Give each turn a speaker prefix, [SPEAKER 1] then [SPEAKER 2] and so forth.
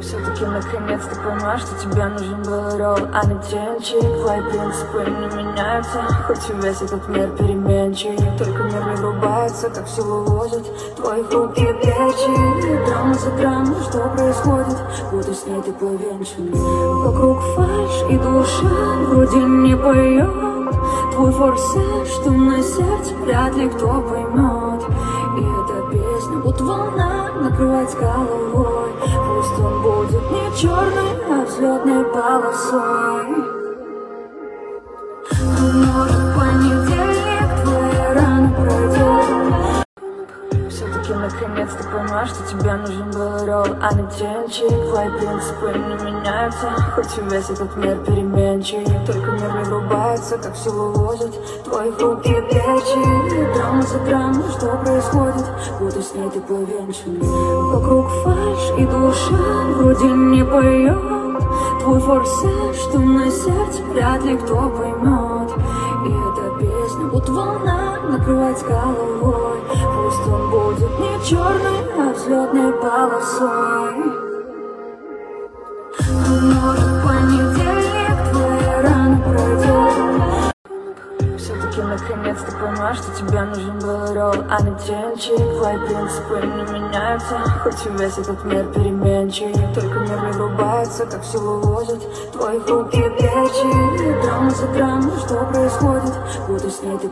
[SPEAKER 1] Все-таки наконец-то поняла, что тебе нужен был ролл, а не птенчик. Твои принципы не меняются, хоть и весь этот мир переменчив. Только мир не врубается, как силу возят твои хрупкие плечи. Драма за драмой, что происходит, будто с ней ты повенчан. Вокруг фальшь и душа вроде не поет. Твой форсаж, что на сердце вряд ли кто поймет. И эта песня будто волна накрывает с головой. Пусть он будет не черной, а взлетной полосой. Может, в понедельник твоя рана пройдет. Все-таки наконец-то поняла, что тебе нужен был ролл, а не птенчик. Твои принципы не меняются, хоть и весь этот мир переменчив. Только мир не врубается, как силу возят твои хрупкие плечи. Драма за драмой, что происходит, будто с ней ты повенчан. Вокруг фальшь и душа вроде не поет. Твой форсаж, что на сердце вряд ли кто поймет. И эта песня будто волна накрывает с головой. Пусть он будет не черной, а взлетной полосой. Может, в понедельник твоя рана пройдет. Все-таки наконец-то поняла, что тебе нужен был ролл, а не птенчик. Твои принципы не меняются, хоть и весь этот мир переменчив. Только мир не врубается, как силу возят твои хрупкие плечи. Драма за драмой, что происходит, будто с ней ты